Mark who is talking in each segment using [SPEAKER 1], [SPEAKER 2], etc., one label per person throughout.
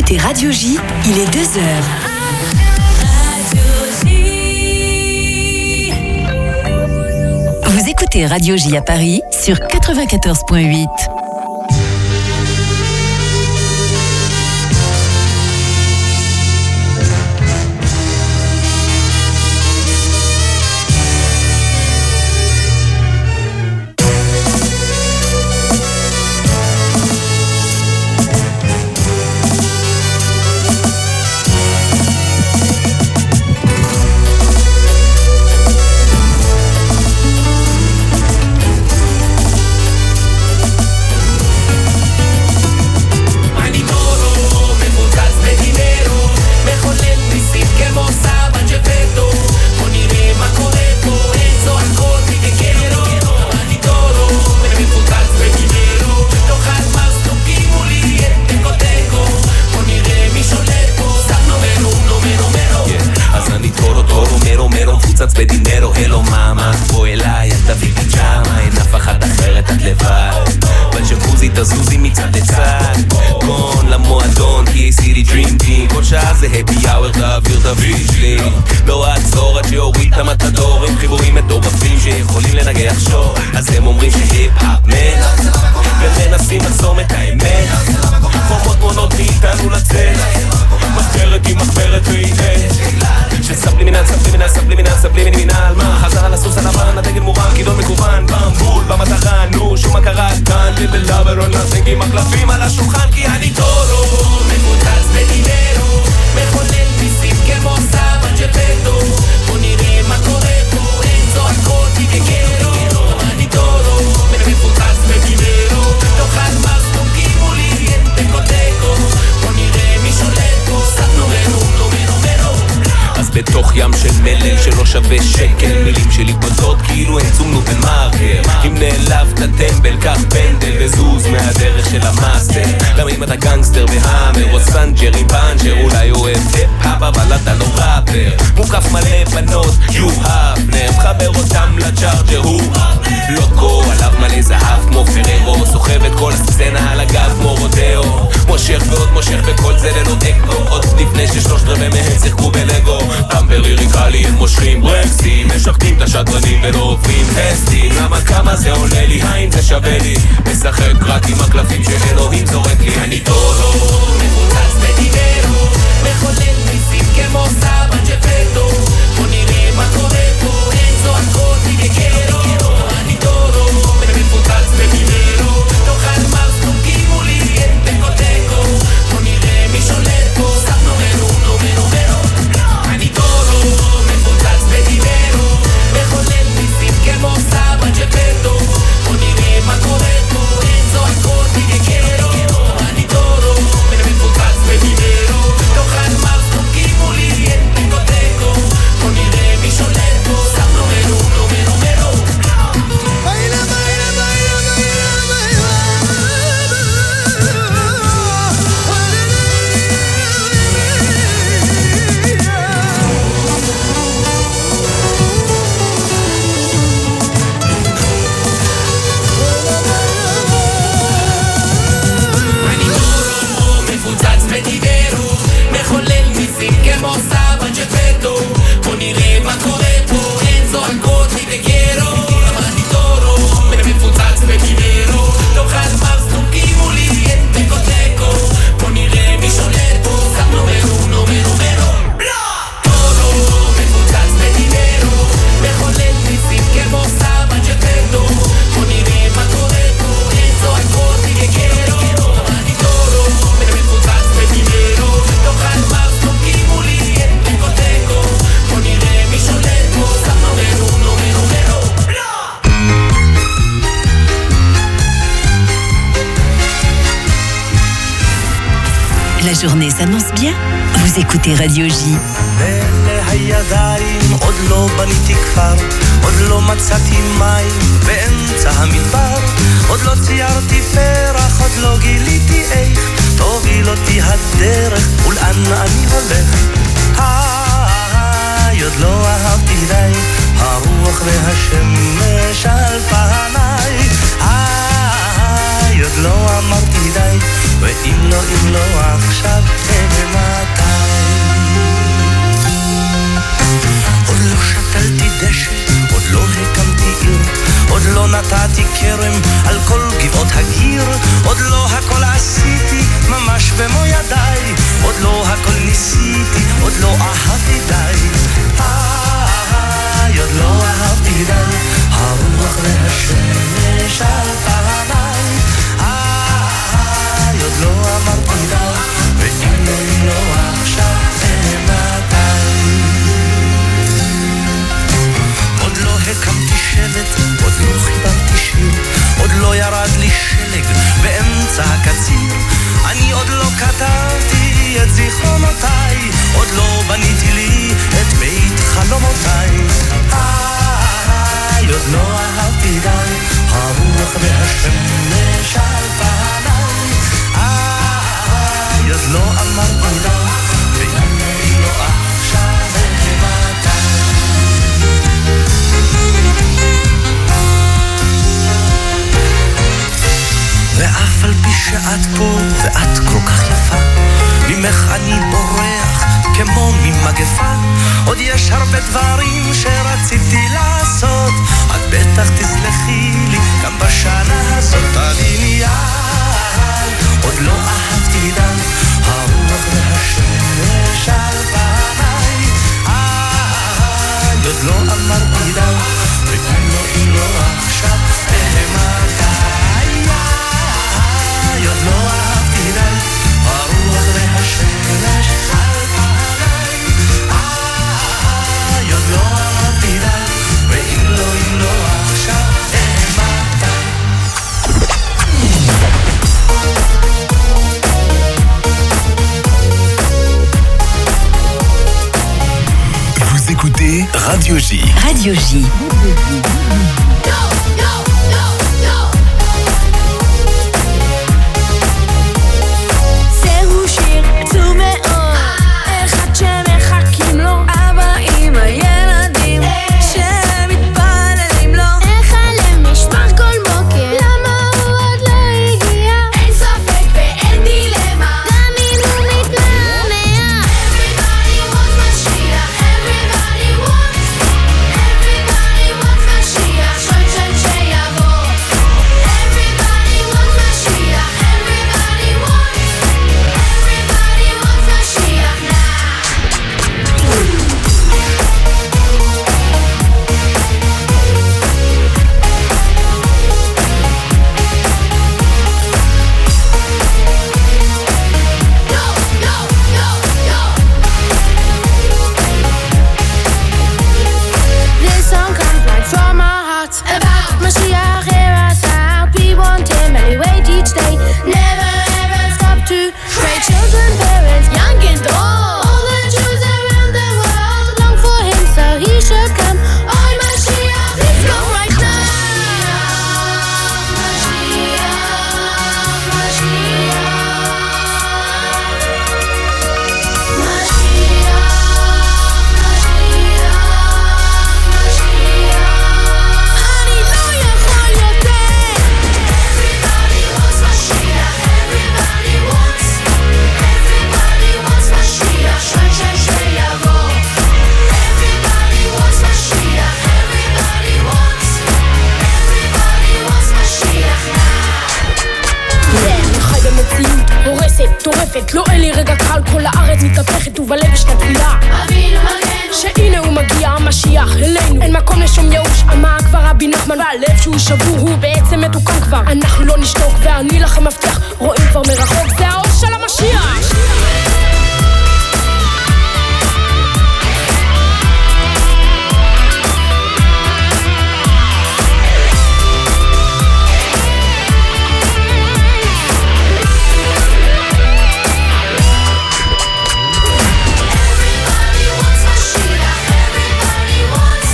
[SPEAKER 1] écoutez Radio J, il est 2h. Vous écoutez Radio J à Paris sur 94.8.
[SPEAKER 2] בתוך ים של מלל שלא שווה שקל, מילים שלי פוצות כאילו הן צומנו במרקר. אם נעלבת טמבל קח פנדל וזוז מהדרך של המאסטר. למה אם אתה גנגסטר בהאמר או סנג'ר עם פאנצ'ר, אולי אוהב היפ-האפ אבל אתה לא ראפר. מוקף מלא בנות יו-האפנר, מחבר אותם לצ'ארג'ר הוא לוקו, עליו מלא זהב כמו פררו, סוחב את כל הסצנה על הגב כמו רודאו, מושך ועוד מושך וכל זה ללא אקו, עוד לפני ששלושת רבעי מהם שיחקו בלגו. טמבר ליריקלי הם מושכים ברקסים, משחקים את השדרנים ולא עוברים טסטים. למה כמה זה עולה לי, האם זה שווה לי משחק רק עם הקלפים שאלוהים זורק לי. אני טורו מפוצץ בדיברו, מחולל ניסים כמו סבא ג'פטו, בוא נראה מה קורה פה, אין זועקות וגרו. אני טורו מפוצץ בדיברו, תאכל מרס תוקימו לי אין טקו, בוא נראה מי שולט פה, סב נומרו נומרו מרו. אני טורו מפוצץ בדיברו, מחולל ניסים כמו סבא ג'פטו, בוא נראה מה קורה פה, אין זועקות וגרו. אני טורו מפוצץ בדיברו, תאכל מרס תוקימו לי אין טקו, בוא נראה מי שולט פה, סב נומרו נומרו מרו. מחולל ניסים כמו סבא ג'פטו, בוא נראה מה קורה פה, אין זועקות וגרו. אני טורו מפוצץ בדיברו, תאכל מרס תוקימו לי אין טקו, בוא נראה מי שולט פה, סב נומרו נומרו מרו. טורו מפוצץ בדיברו, מחולל ניסים כמו סבא ג'פטו, בוא נראה מה קורה פה, אין זועקות וגרו. אני טורו מפוצץ בדיברו, תאכל מרס תוקימו לי אין טקו, בוא נראה מי שולט פה, סב נומרו נומרו מרו.
[SPEAKER 1] La journée s'annonce bien. Vous écoutez Radio J.
[SPEAKER 3] הידיים עוד לא בניתי כפר, עוד לא מצאתי מים באמצע המדבר, עוד לא ציירתי פרח, עוד לא גיליתי איך תוביל אותי הדרך ולאן אני הולך. עוד לא אהבתי די הרוח והשמש על פניי, עוד לא אמרתי די ואם לא עכשיו מתי. עוד לא שתלתי דשא, עוד לא הקמתי עיר, עוד לא נתתי כרם על כל גבעות הגיר, עוד לא הכל עשיתי ממש במו ידיי, עוד לא הכל ניסיתי, עוד לא אהבתי די. עוד לא אהבתי די, הרוח והשמש על פניי. עוד לא אמרתי די, ואם לא עכשיו מתי. עוד לא הקמתי שבט, עוד לא חיברתי שיר, עוד לא ירד לי שלג באמצע הקציר. אני עוד לא כתבתי את זיכרונותיי, עוד לא בניתי לי את בית חלומותיי. עוד לא אהבתי די, הרוח והשמש על פניי. עוד לא אמרתי די, ואם לא עכשיו מתי. ואף על פי שאת פה ואת כל כך יפה, ממך אני בורח כמו ממגפה. עוד יש הרבה דברים שרציתי לעשות, את בטח תסלחי לי גם בשנה הזאת. תביני יד, עוד לא אהבתי די, הרוח והשמש על פניי. עוד לא אמרתי די, ואם לא עכשיו מתי. עוד לא אהבתי די, הרוח והשמש על פניי. עוד לא אהבתי די, ואם לא עכשיו מתי.
[SPEAKER 4] Vous écoutez Radio J.
[SPEAKER 1] Radio J.
[SPEAKER 5] זהו שיר עצוב מאוד, אחד שמחכים לו, אבא עם הילדים שמתפללים לו. איך הלב נשמע כל בוקר, למה הוא עוד לא הגיע? אין ספק ואין דילמה, גם אם הוא מתמהמה. Everybody wants משיח, everybody wants משיח, שוין שוין שיבוא. Everybody wants משיח, everybody wants משיח This song comes right from our hearts about Mashiach, hear us out. We want him and we wait each day. Never ever stop to pray. Children, parents, young and old, all the Jews around the world long for him, so he should come. Oh, Mashiach, please come right now. אני לא יכול יותר. Everybody wants משיח, everybody wants משיח, שוין שוין שיבוא. Everybody wants משיח, everybody wants משיח אני חי במציאות הורסת, טורפת, לא אין לי רגע קל, כל הארץ מתהפכת ובלב יש תפילה. אבינו מגנו, שהנה הוא מגיע המשיח אלינו, אין מקום לשום ייאוש, אמר כבר רבי נחמן, והלב שהוא שבור הוא בעצם מתוקן כבר. אנחנו לא נשתוק ואני לכם מבטיח, רואים כבר מרחוק, זה האור של המשיח. Everybody wants משיח, everybody wants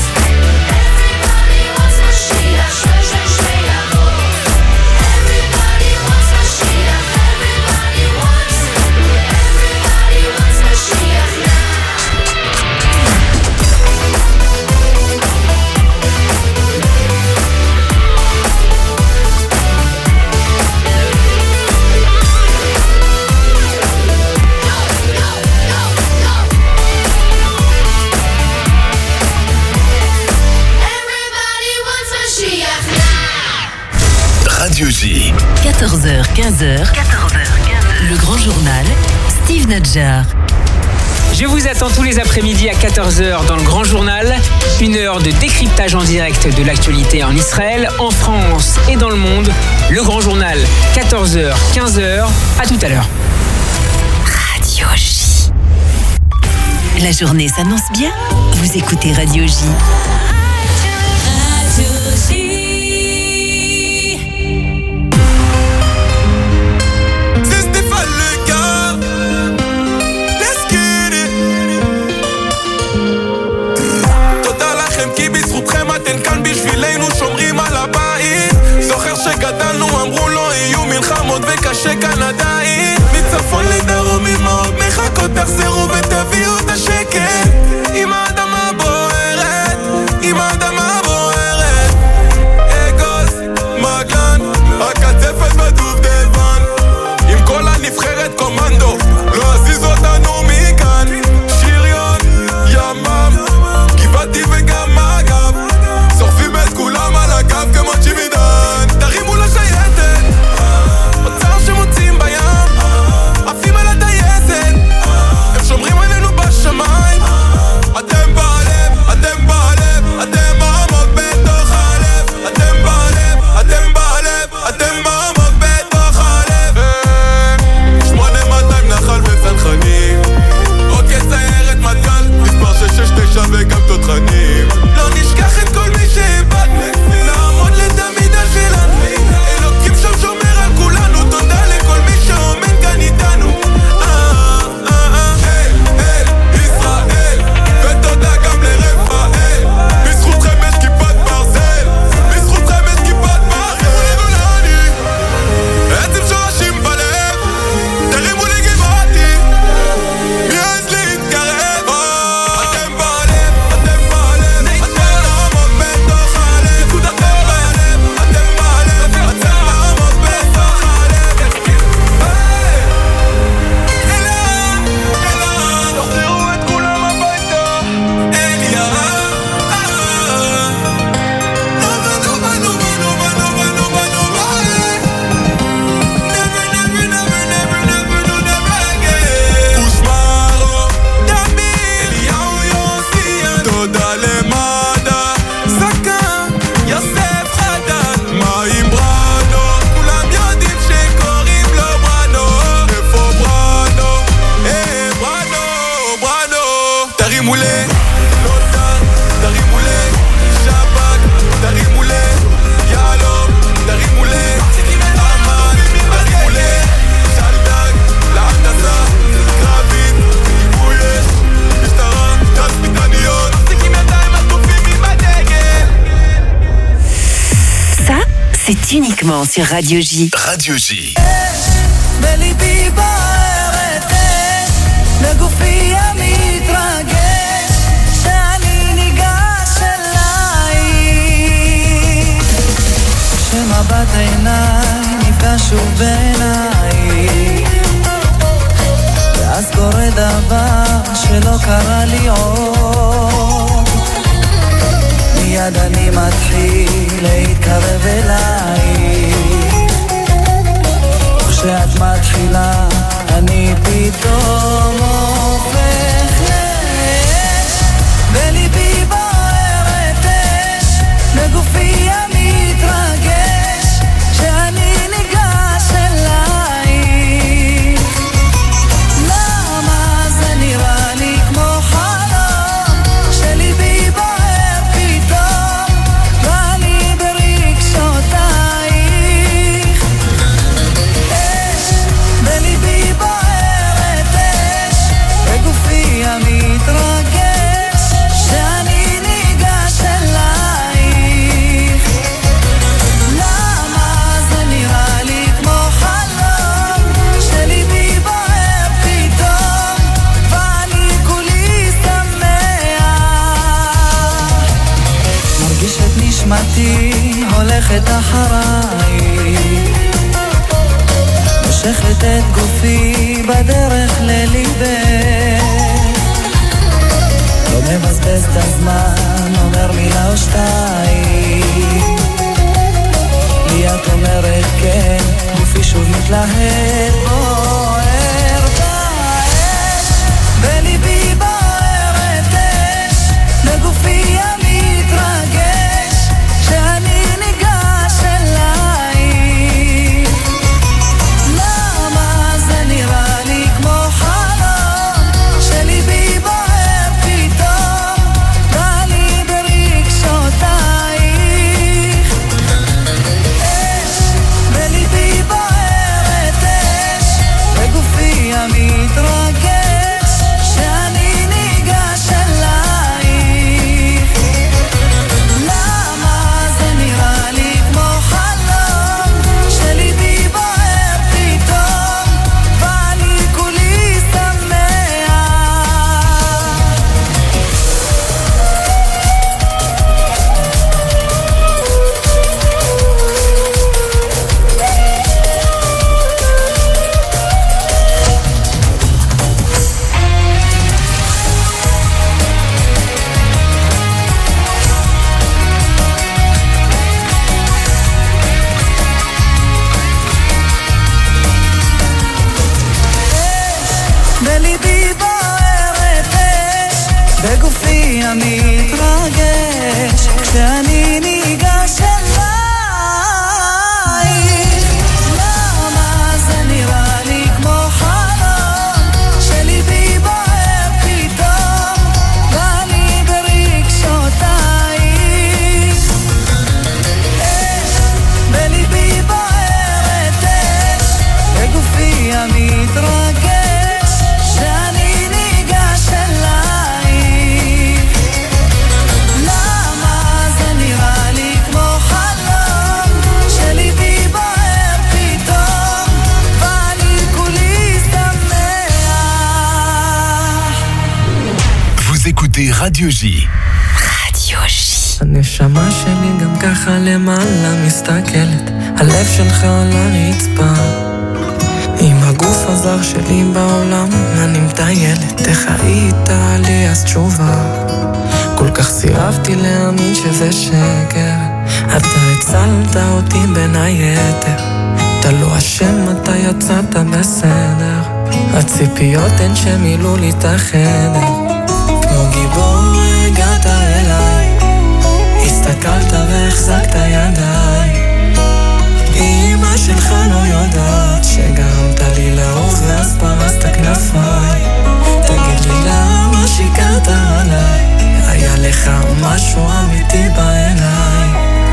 [SPEAKER 5] משיח, שוין שוין שיבוא. Everybody wants
[SPEAKER 1] 14h, 15h, le grand journal, Steve Nadjar.
[SPEAKER 6] Je vous attends tous les après-midi à 14h dans le Grand Journal. Une heure de décryptage en direct de l'actualité en Israël, en France et dans le monde. Le Grand Journal, 14h, 15h. À tout à l'heure.
[SPEAKER 1] Radio J. La journée s'annonce bien. Vous écoutez Radio J. Radio J.
[SPEAKER 7] אתן כאן בשבילנו שומרים על הבית זוכר שגדלנו אמרו לא יהיו מלחמות וקשה כאן עדיין מצפון לדרום אמהות מחכות תחזרו ותביאו את השקט עם האדמה בוערת עם האדמה בוערת אגוז מגן הקצפת בדובדבן עם כל הנבחרת קומנדו לא עזיזו אותנו מכאן שריון ימם גבעתי וגם מגב שורפים את כולם על הקו כמו צ'יבידן תרימו לשייטת אוצר שמוצאים בים עפים על הטייסת הם שומרים עלינו בשמיים אתם בלב, אתם בלב אתם עמוק בתוך הלב אתם בלב, אתם בלב אתם עמוק בתוך הלב 8200 נחל וצנחנים עוד כסיירת מטכ"ל מספר 669 וגם תותחנים לא נשכח את כל מי שאיבדנו נעמוד לתמיד על שלנו אלוקים שם שומר על כולנו תודה לכל מי שעומד כאן איתנו אל ישראל ותודה גם לרפאל בזכותכם יש כיפת ברזל בזכותכם יש כיפת ברזל עצם שורשים בלב תרימו לי גבעתי מי עז להתקרב אתם בלב, אתם בלב אתם עמוק בתוך הלב אתם בלב, אתם בלב אתם עמוק בתוך הלב תחזירו את כולם הביתה אליה תודה למדע זקה יוסף חדן מה עם ברנו כולם יודעים שקוראים לו ברנו איפה ברנו ברנו תרימו לי לוטן תרימו לי שבק תרימו לי יעלום תרימו לי אמן תרימו לי שלדג להנדסה קרבית כיבוי אש משטרה תצפיתניות
[SPEAKER 1] Ça, c'est uniquement sur Radio J.
[SPEAKER 4] Radio J.
[SPEAKER 3] בליבי בערת לגופי המתרגש שאני ניגש אלייך שמבט עיניי נפגש שוב בעינייך ואז קורה דבר שלא קרה לי עוד מיד אני מתחיל להתקרב אלייך כשאת מתחילה אני פתאום הופך לאש בליבי בוערת אש לגופי המתרגש שאני ניגש אלייך למה זה נראה לי כמו חלום שליבי בוער פתאום ואני ברגשותייך אש בליבי בוערת אש בגופי המתרגש שאני ניגש אלייך למה זה נראה לי כמו חלום שליבי בוער פתאום ואני כולי שמח מרגיש את נשמתי הולכת אחריי מושכת את גופי בדרך לליבך לא מבזבז את הזמן אומר מילה או שתיים לי את אומרת כן גופי שוב מתלהב בוער באש בליבי בוערת אש בגופי המתרגש שאני ניגש אלייך למה זה נראה לי כמו חלום שליבי בוער פתאום בא לי ברגשותייך אש בליבי בוערת אש בגופי המתרגש שאני ניגש אלייך למה זה נראה לי כמו חלום שליבי בוער פתאום בא לי כולי שמח בליבי בוערת אש בגופי המתרגש כשאני ניגש אלייך למה זה נראה לי כמו חלום שליבי בוער פתאום בא לי ברגשותייך אש בליבי בוערת אש בגופי המתרגש שאני ניגש אלייך למה זה נראה לי כמו חלום שליבי בוער פתאום בא לי כולי שמח
[SPEAKER 4] Vous écoutez Radio J.
[SPEAKER 1] Radio J.
[SPEAKER 3] הנשמה שלי גם ככה למעלה מסתכלת הלב שלך על הרצפה עם הגוף הזר שלי בעולם אני מטיילת איך היית לי אז תשובה כל כך סירבתי להאמין שזה שקר אתה הצלת אותי בין היתר אתה לא אשם אתה יצאת בסדר הציפיות הן שמילאו לי את החדר כמו גיבור הגעת אליי הסתכלת והחזקת ידיי אמא שלך לא יודעת שגרמת לי לעוף ואז פרסת כנפיי תגיד לי למה שיקרת עליי היה לך משהו אמיתי בעיניי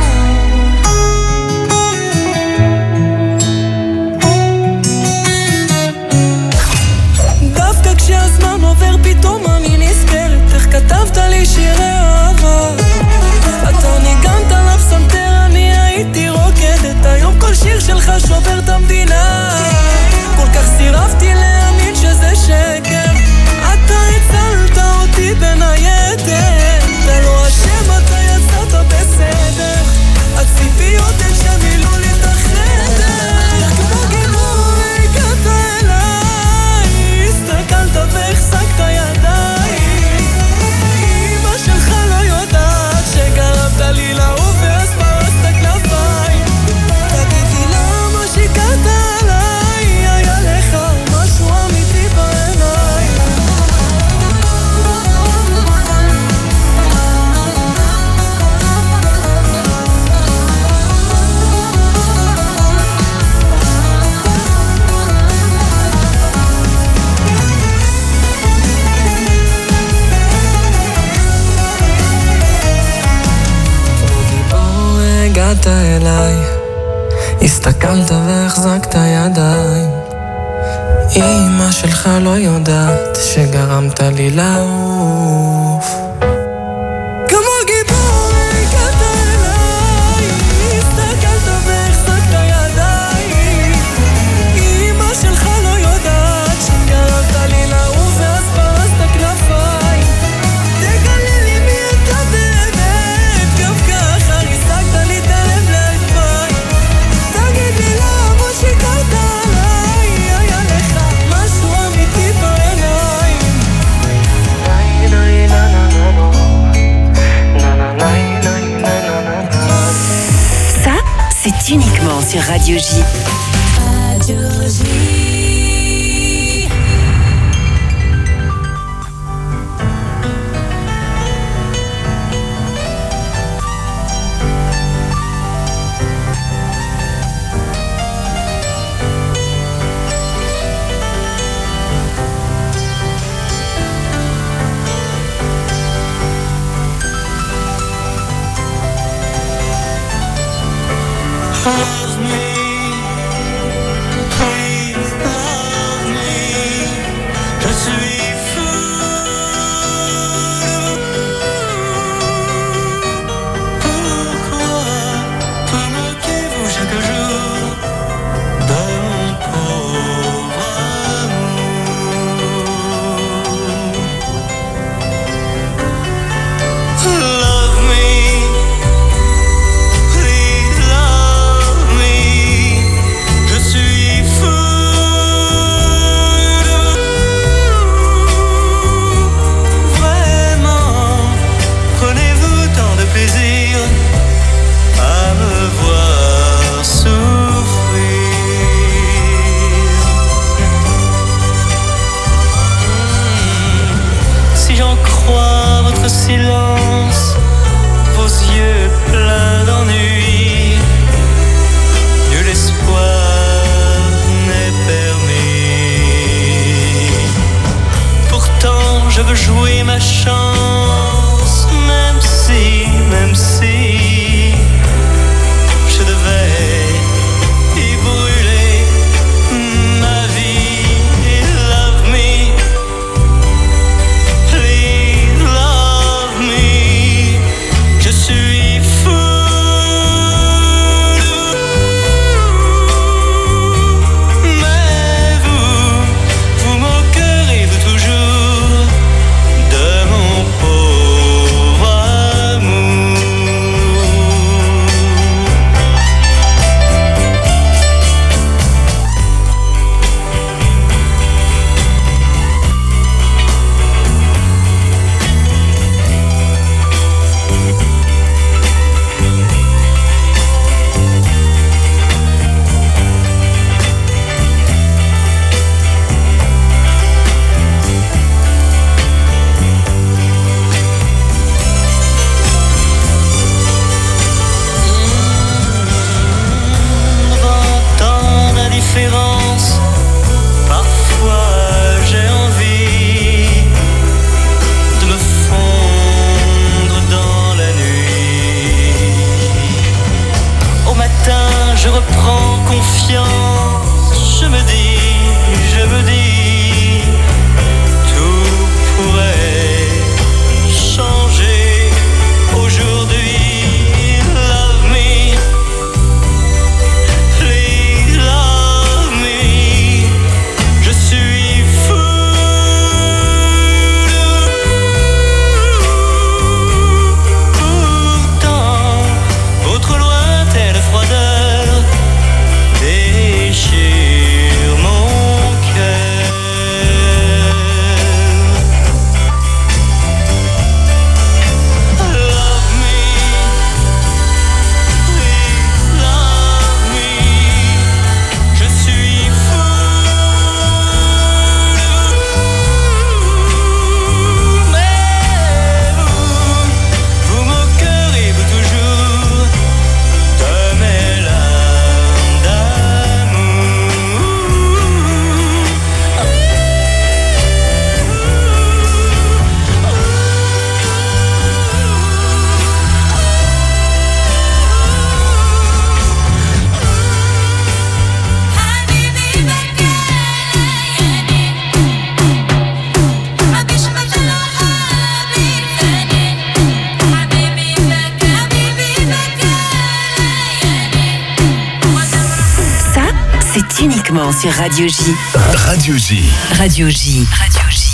[SPEAKER 3] דווקא כשהזמן עובר פתאום אני נזכרת איך כתבת לי שירי אהבה אתה ניגנת לפסנתר אני הייתי רוקדת היום כל שיר שלך שובר את המדינה כל כך סירבתי להאמין שזה שקר אתה הצלת אותי בין היתר אתה לא אשם אתה יצאת בסדר הציפיות הן שמילאו לי את החדר כמו גיבור הגעת אליי הסתכלת והחזקת ידיי אמא שלך לא יודעת שגרמת לי לעוף ואז פרסת כנפיי תגיד לי למה שיקרת עליי היה לך משהו אמיתי בעיניי הגעת אליי הסתכלת והחזקת ידיים אמא שלך לא יודעת שגרמת לי לעוף כמו גיבור הגעת אליי הסתכלת והחזקת ידיים אמא שלך לא יודעת שגרמת לי לעוף ואז פרסת כנפיי תגלה לי מי אתה באמת גם ככה ריסקת לי את הלב לאלפיי תגיד לי למה שיקרת עליי היה לך משהו אמיתי בעיניים
[SPEAKER 1] Ça, c'est uniquement sur Radio J.
[SPEAKER 5] Radio
[SPEAKER 1] uniquement sur Radio J.
[SPEAKER 4] Radio J.
[SPEAKER 1] Radio J. Radio J.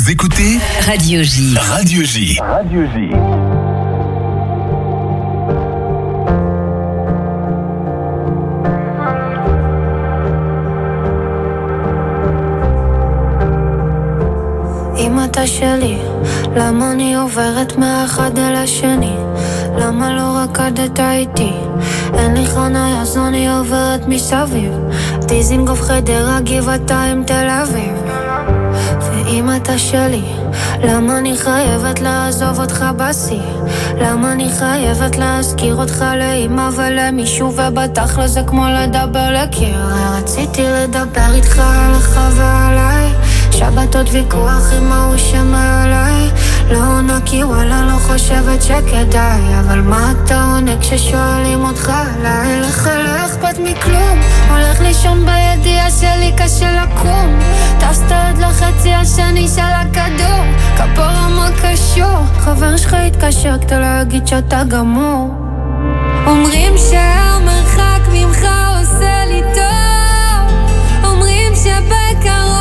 [SPEAKER 4] Vous écoutez
[SPEAKER 1] Radio J.
[SPEAKER 4] Radio J. Radio J.
[SPEAKER 5] אם אתה שלי, למה אני עוברת מאחד אל השני? למה לא רקדת איתי? אין לי חניה אז אני עוברת מסביב, דיזינגוף חדרה גבעתיים תל אביב. ואם אתה שלי, למה אני חייבת לעזוב אותך בשיא? למה אני חייבת להזכיר אותך לאמא ולמישהו, ובתכל'ס זה כמו לדבר לקיר? רציתי לדבר איתך עליך ועליי, שבתות ויכוח עם ההוא שמעליי, לא עונה כי וואלה לא חושבת שכדאי, אבל מה אתה עונה כששואלים אותך עליי? לך לא אכפת מכלום, הולך לישון בידיעה שלי קשה לקום, טסת עד לחצי השני של הכדור, כפרה מה קשור? חבר שלך התקשר כדי להגיד שאתה גמור. אומרים שהמרחק ממך עושה לי טוב, אומרים שבקרוב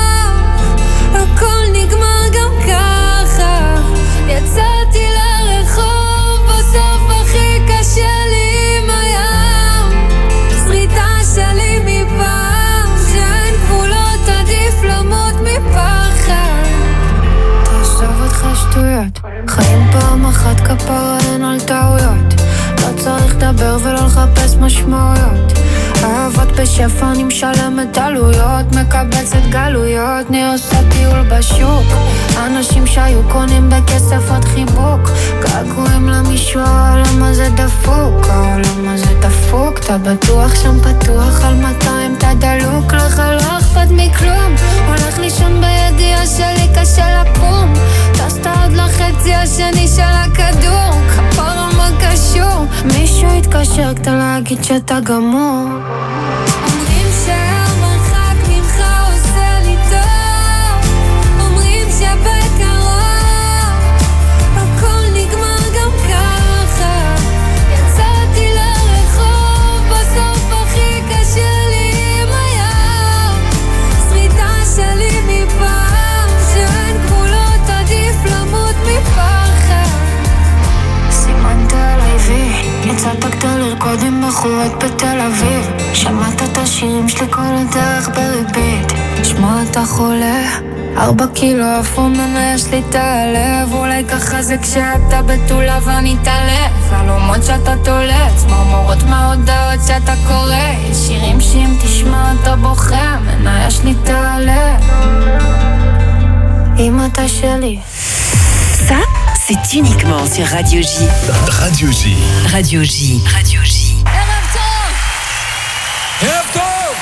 [SPEAKER 5] הכל נגמר גם ככה, יצאתי לרחוב, בסוף הכי קשה לי עם הים, שריטה שלי מפעם, שאין גבולות עדיף למות מפחד. תעזוב אותך שטויות, חיים פעם אחת כפרה אין על טעויות, לא צריך לדבר ולא לחפש משמעויות, אהבות בשפע אני משלמת עלויות, מקבצת גלויות, אני עושה טיול בשוק, אנשים שהיו קונים בכסף עוד חיבוק, געגועים למישהו, העולם הזה דפוק, העולם הזה דפוק, אתה בטוח שם פתוח על 200 אתה דלוק, לך לא אכפת מכלום, הולך לישון בידיעה שלי קשה לקום, טסת עד לחצי השני של הכדור, כפרה מה קשור? מישהו התקשר כדי להגיד שאתה גמור. אומרים שהמרחק ממך עושה לי טוב, אומרים שבקרוב הכל נגמר גם ככה, יצאתי לרחוב, בסוף הכי קשה לי עם הים, שריטה שלי מפעם, שאין גבולות עדיף למות מפחד. סימנת עליי וי, יצאת כדי לרקוד עם בחורות בתל אביב, שמעת את השירים שלי כל הדרך בריבית, שמע אתה חולה 4 קילו אפו ממנה יש לי את הלב, אולי ככה זה כשאתה בתולה ואני תלב, חלומות שאתה תולץ, מרמורות מההודעות שאתה קורא, שירים שאם תשמע אתה בוכה, מנה יש לי את הלב. אם אתה שלי
[SPEAKER 1] Ça, c'est uniquement sur Radio J.
[SPEAKER 4] Radio J.
[SPEAKER 1] Radio J. Radio J.
[SPEAKER 7] ערב טוב! ערב טוב!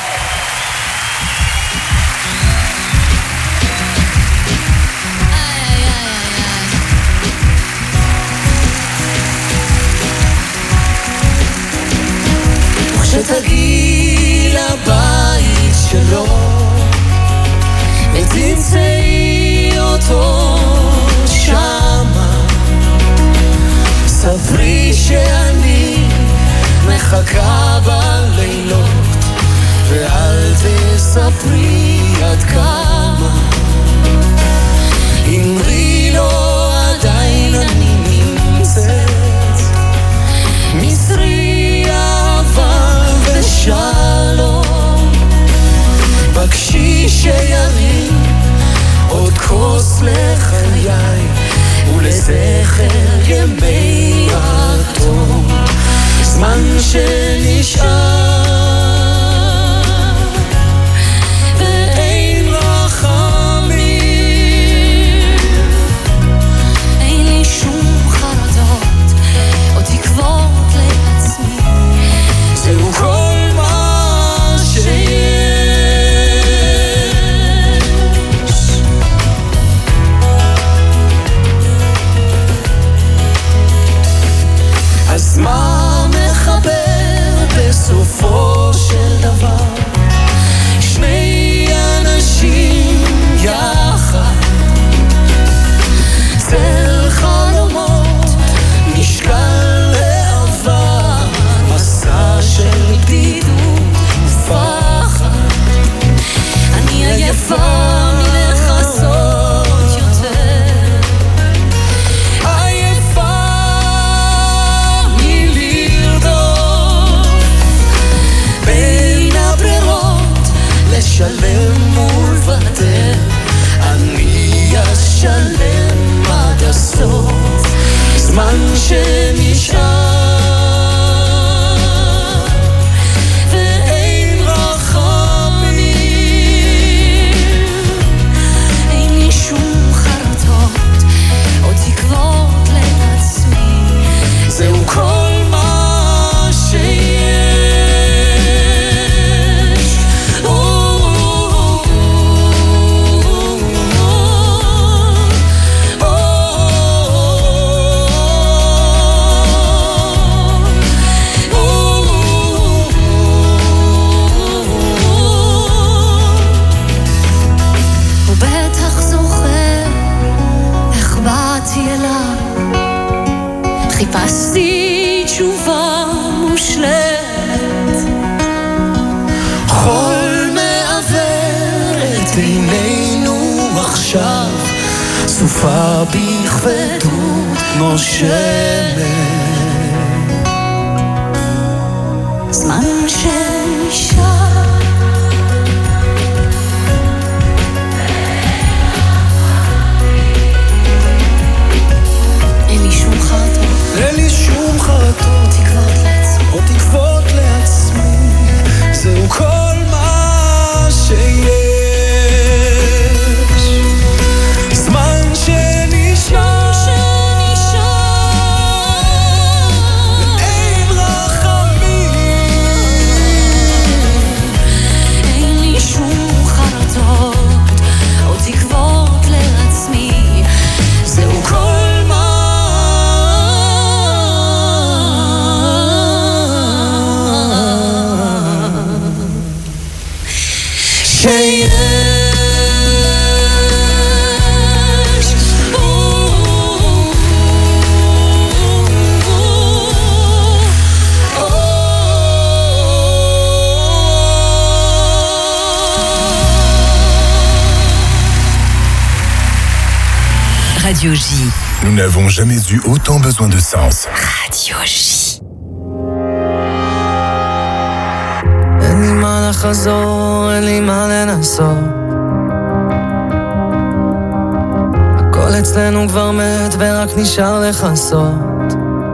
[SPEAKER 3] וכשתגיעי לבית שלו ותמצאי אותו שמה, ספרי שאני מחכה בלילות, ואל תספרי עד כמה, אמרי לו עדיין אני נמצאת, מסרי אהבה ושלום, בקשי שירים עוד כוס לחיי ולזכר ימי התום, זמן שנשאר ואין רחמים, אין לי שום חרדות או תקוות לעצמי, זהו כל מה שיש. אז מה מחבר בסופו של דבר שני אנשים יחד, צל חלומות נשקל לעבר, מסע של בדידות ופחד, אני עייפה מלחסות אשלם ולוותר, אני אשלם עד הסוף, זמן שנשאר ואין רחמים, אין לי שום חרטות או תקוות לעצמי, זהו כל מה שיש. חיפשתי תשובה מושלמת, חול מעבר את עינינו עכשיו, סופה בכבדות נושמת, זמן שנשאר אין לי שום חרטות או תקוות לעצמי, זהו כל מה שיש, זמן שנשאר ואין רחמים, אין לי שום חרטות או תקוות לעצמי, זהו כל שיש.
[SPEAKER 1] Radio J.
[SPEAKER 4] Nous n'avons jamais eu autant besoin de sens.
[SPEAKER 1] Radio J.
[SPEAKER 3] אין לי מה לחזור, אין לי מה לנסות, הכל אצלנו כבר מת ורק נשאר לחסות,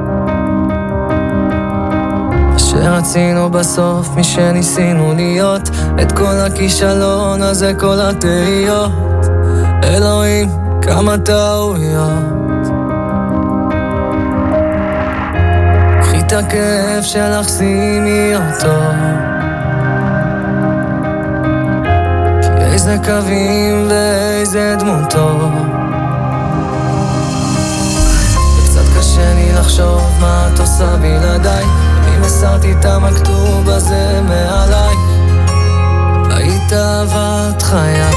[SPEAKER 3] שרצינו בסוף מי שניסינו להיות, את כל הכישלון הזה כל התהיות, אלוהים כמה טעויות, קחי את הכאב שלך שימי אותו, איזה קווים ואיזה דמותו, וקצת קשה לי לחשוב מה את עושה בלעדיי, אני מסרתי את המכתוב הזה מעליי, היית אהבת חיי,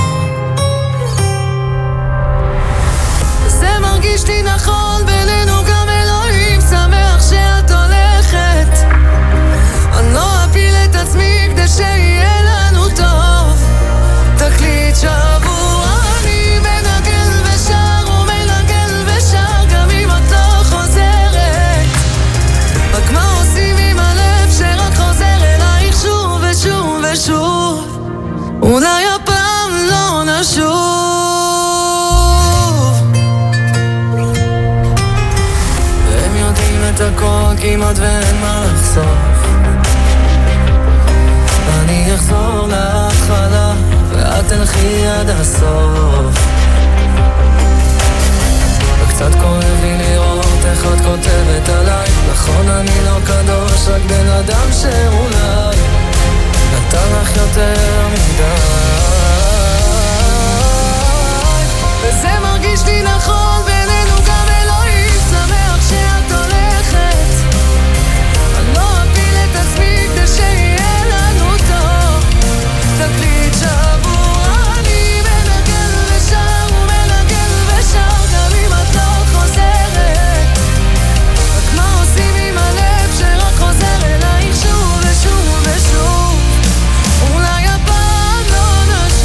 [SPEAKER 3] זה מרגיש לי נכון בינינו, גם אלוהים שמח שאת הולכת, אני לא אפיל את עצמי כדי שיהיה לנו טוב, תקליט שבור אני מנגן ושר ומנגן ושר, גם אם את לא חוזרת, רק מה עושים עם הלב שרק חוזר אלייך שוב ושוב ושוב, אולי הפעם לא נשוב, והם יודעים את הכל כמעט ואין מה לחשוף, אני אחזור להתחלה ואת תלכי עד הסוף, וקצת כואב לי לראות איך את כותבת עליי, נכון אני לא קדוש, רק בן אדם שאולי נתן לך יותר מדי, וזה מרגיש לי נכון בינינו, גם אלוהים שמח שאת הולכת, אני לא אפיל את עצמי כדי שיהיה לנו טוב, תקליט שבור אני מנגן ושר ומנגן ושר, גם אם את לא חוזרת, רק מה עושים עם הלב שרק חוזר אלייך שוב ושוב ושוב, אולי הפעם לא נשוב.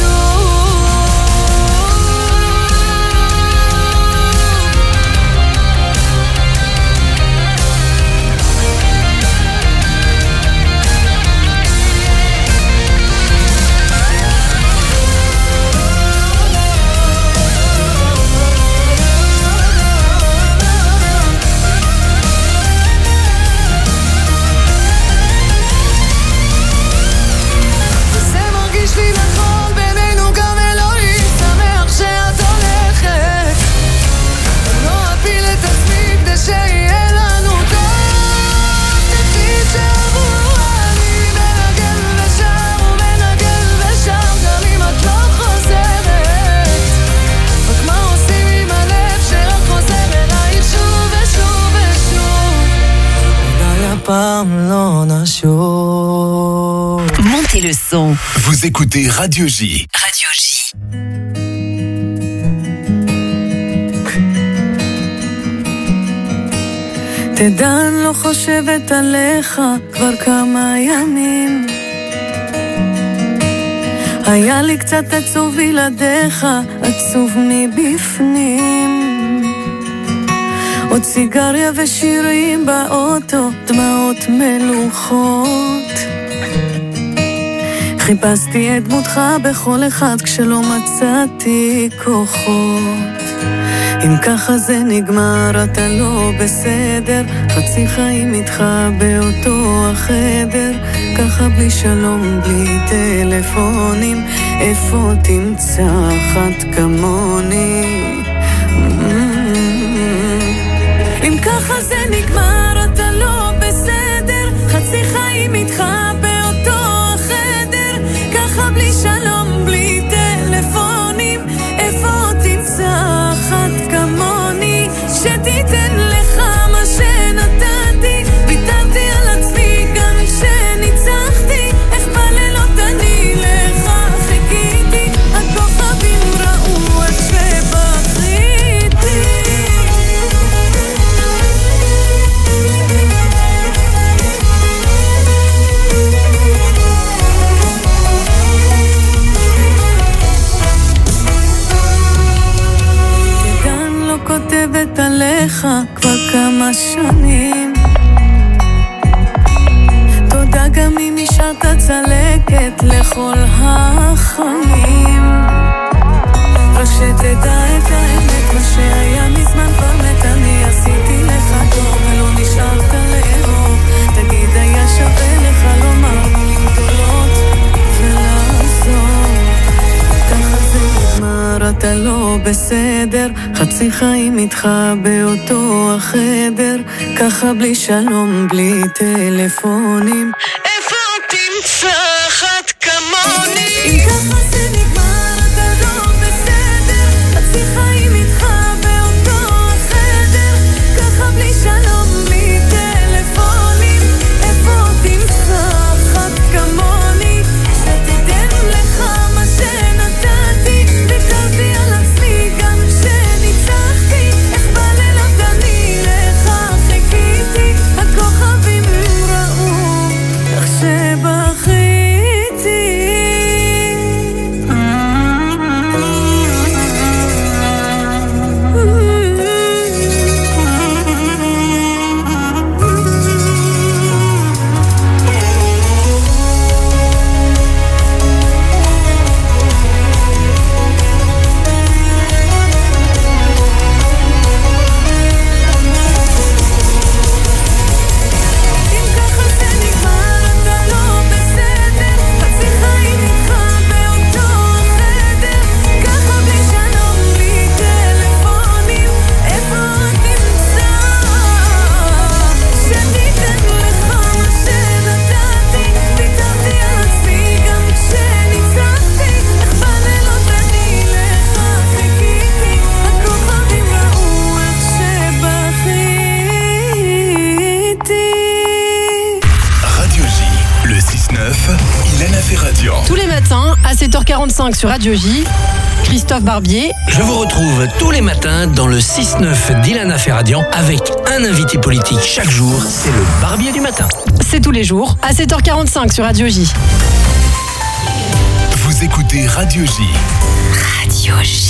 [SPEAKER 3] לעולם לא נשוב.
[SPEAKER 1] Montez le son.
[SPEAKER 4] Vous écoutez Radio J.
[SPEAKER 1] Radio J.
[SPEAKER 8] תדע, אני לא חושבת עליך כבר כמה ימים. היה לי קצת עצוב בלעדיך, עצוב מבפנים. עוד סיגריה ושירים באוטו, דמעות מלוכות. חיפשתי את דמותך בכל אחד כשלא מצאתי כוחות. אם ככה זה נגמר אתה לא בסדר, חצי חיים איתך באותו החדר, ככה בלי שלום בלי טלפונים, איפה תמצא אחת כמוני? אם ככה זה נגמר אתה לא בסדר, חצי חיים איתך באותו החדר, ככה בלי שלום בלי טלפונים, איפה תמצא אחת כמוני שתיתן לך מה שנתתי, ויתרתי על עצמי גם כשניצחתי, איך בלילות אני לך חיכיתי, הכוכבים ראו איך שבכיתי. כותבת עליך כבר כמה שנים, תודה גם אם השארת צלקת לכל החיים, רק שתדע את האמת, מה שהיה מזמן כבר מת, אני עשיתי לך טוב ולא נשארת לאהוב, תגיד היה שווה לך לומר מילים גדולות ולעזור, ככה זה נגמר אתה לא בסדר, חצי חיים איתך באותו החדר, ככה בלי שלום בלי טלפונים, איפה תמצא אחת כמוני? אם ככה זה נגמר אתה לא בסדר, חצי חיים איתך באותו החדר, ככה בלי שלום בלי טלפונים, איפה תמצא אחת כמוני שתיתן לך מה שנתתי, ויתרתי על עצמי גם כשניצחתי, איך בלילות אני לך חיכיתי, הכוכבים ראו איך שבכיתי.
[SPEAKER 9] Tous les matins à 7h45 sur Radio J, Christophe Barbier.
[SPEAKER 10] Je vous retrouve tous les matins dans le 6-9 d'Ilana Ferradian avec un invité politique chaque jour. C'est le Barbier du matin.
[SPEAKER 9] C'est tous les jours à 7h45 sur Radio J.
[SPEAKER 4] Vous écoutez Radio J.
[SPEAKER 1] Radio J.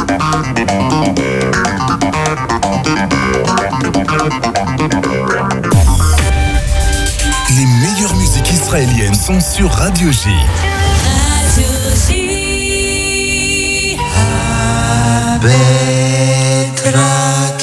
[SPEAKER 4] Les meilleures musiques israéliennes sont sur Radio J.
[SPEAKER 11] Radio J. Betrak.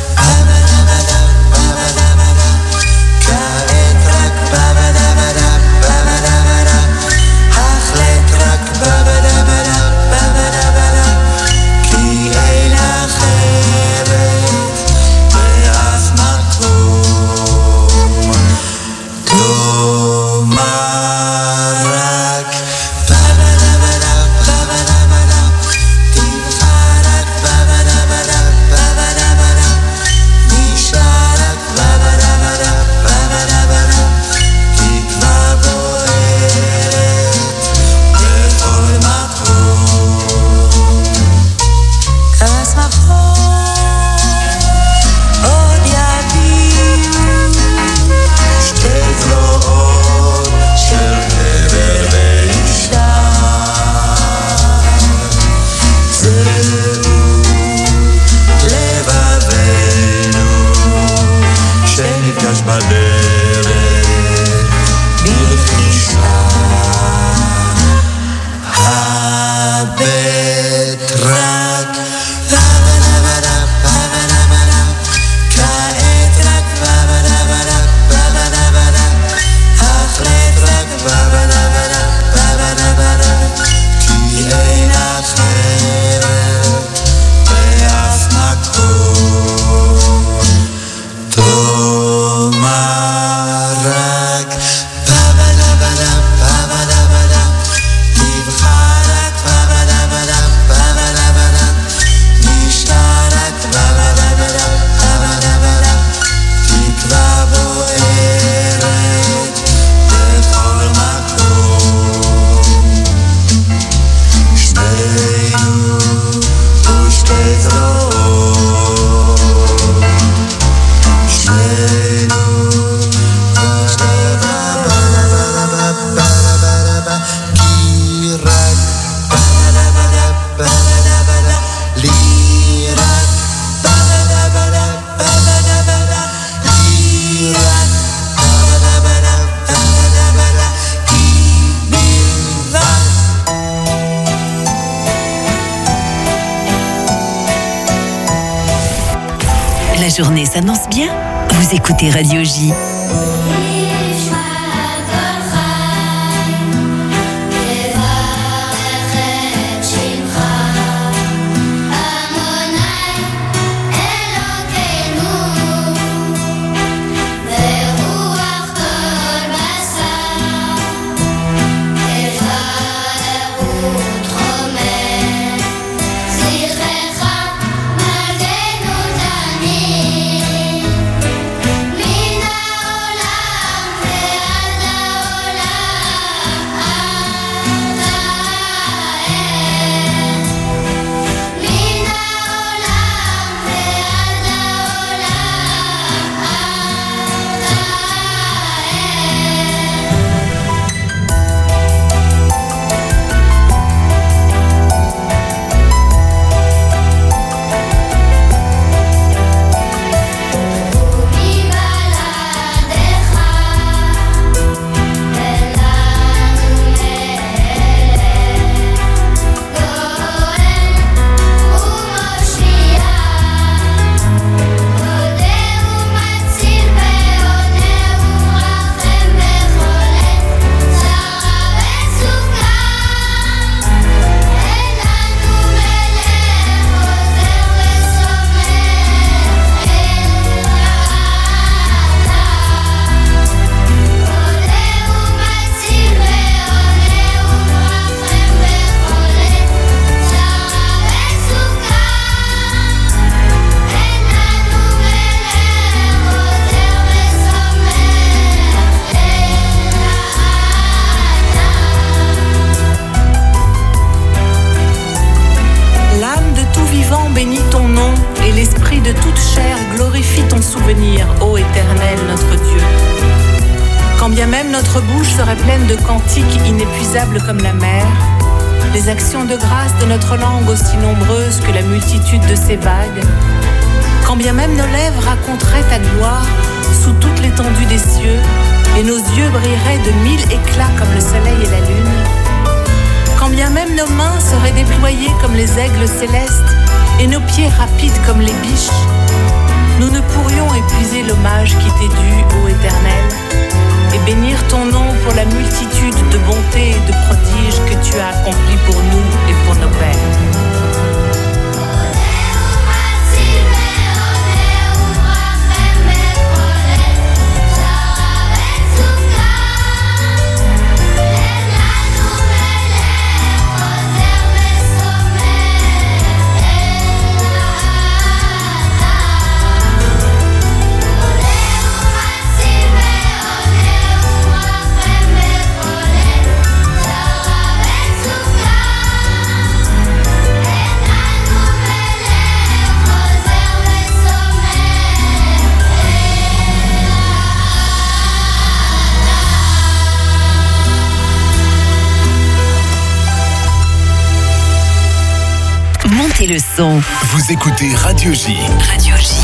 [SPEAKER 1] La journée s'annonce bien. Vous écoutez Radio J.
[SPEAKER 12] Quand bien même notre bouche serait pleine de cantiques inépuisables comme la mer, les actions de grâce de notre langue aussi nombreuses que la multitude de ses vagues. Quand bien même nos lèvres raconteraient ta gloire sous toute l'étendue des cieux, et nos yeux brilleraient de 1000 éclats comme le soleil et la lune. Quand bien même nos mains seraient déployées comme les aigles célestes, et nos pieds rapides comme les biches, nous ne pourrions épuiser l'hommage qui t'est dû, ô Éternel, et bénir ton nom pour la multitude de bontés et de prodiges que tu as accomplis pour nous et pour nos pères.
[SPEAKER 1] Montez le son.
[SPEAKER 4] Vous écoutez Radio J.
[SPEAKER 1] Radio J.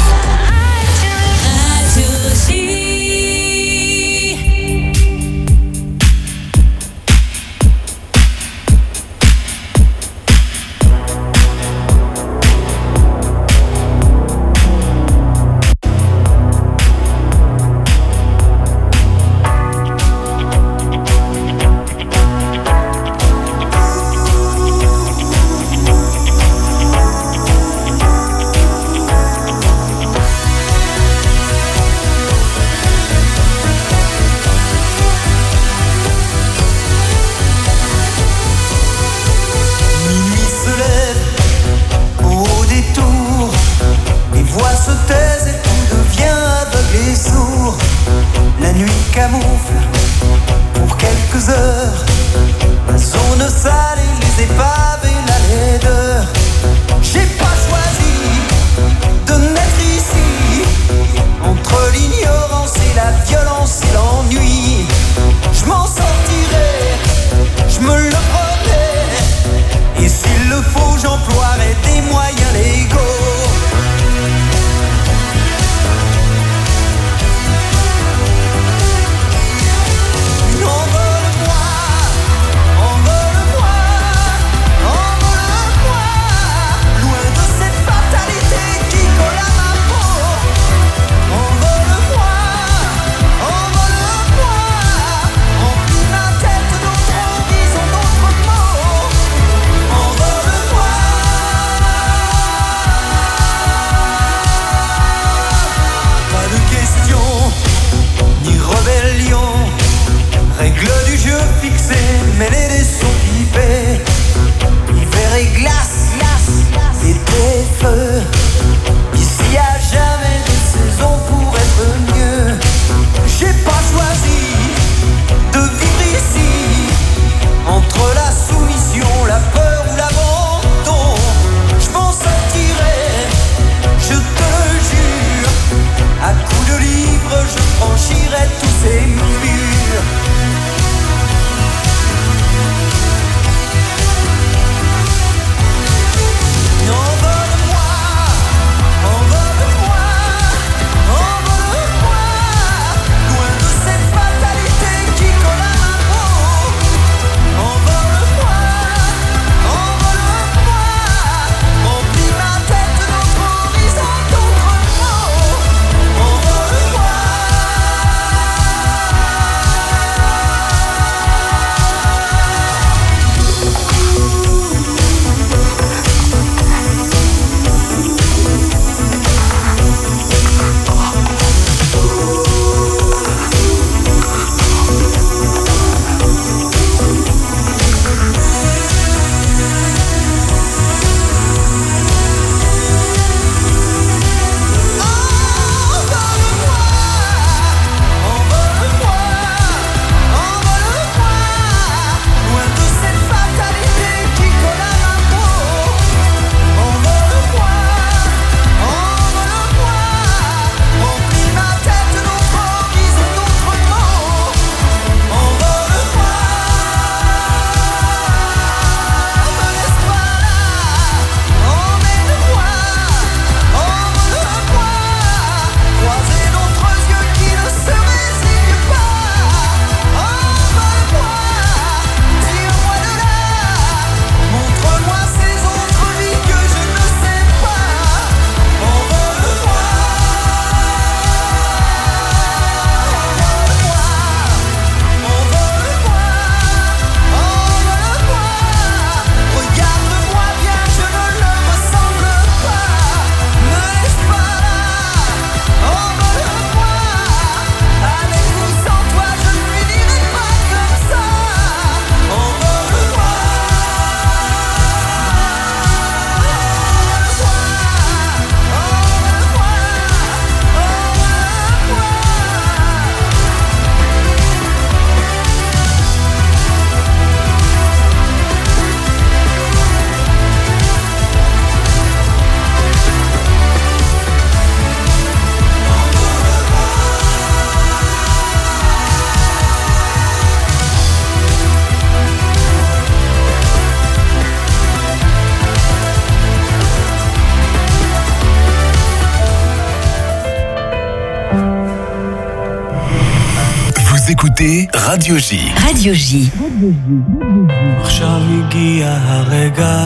[SPEAKER 4] Vous écoutez Radio J.
[SPEAKER 1] Radio J.
[SPEAKER 3] עכשיו הגיע הרגע,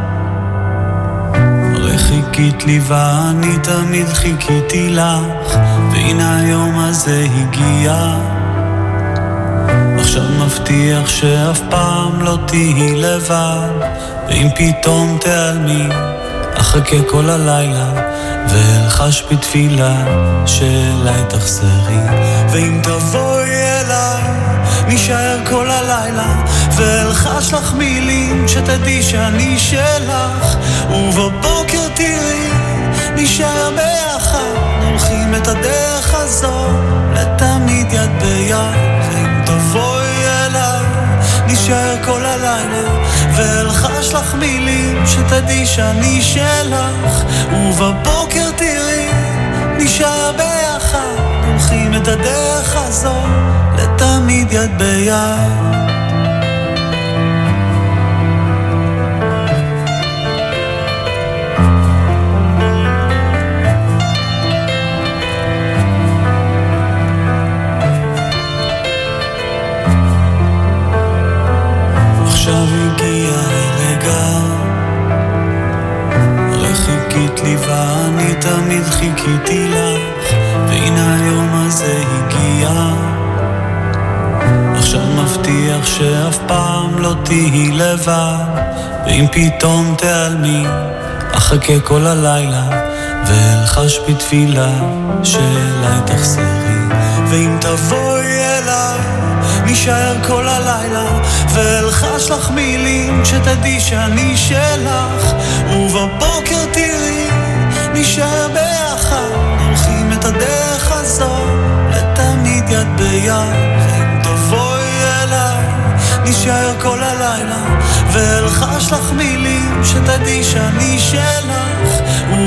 [SPEAKER 3] חיכית לי ואני תמיד חיכיתי לך, והנה היום הזה הגיע. עכשיו מבטיח שאף פעם לא תהי לבד, ואם פתאום תעלמי אחכה כל הלילה ואלחש בתפילה שאליי תחזרי. ואם תבואי אליי נשאר כל הלילה ואלחש לך מילים שתדעי שאני שלך, ובבוקר תראי נשאר ביחד, הולכים את הדרך הזו לתמיד יד ביד. ואם תבואי אליי נשאר כל הלילה ואלחש לך מילים שתדעי שאני שלך, ובבוקר תראי נשאר ביחד, הולכים את הדרך הזו לתמיד יד ביד. עכשיו הגיע הרגע, חיכית לי ואני תמיד חיכיתי לך, והנה היום הזה הגיע. עכשיו מבטיח שאף פעם לא תהי לבד, ואם פתאום תעלמי אחכה כל הלילה ואלחש בתפילה שאליי תחזרי. ואם תבואי אליי נשאר כל הלילה ואלחש לך מילים שתדעי שאני שלך, ובבוקר תראי נשאר ביחד, הולכים את הדרך הזו לתמיד יד ביד. ואם תבואי אליי נשאר כל הלילה ואלחש לך מילים שתדעי שאני שלך,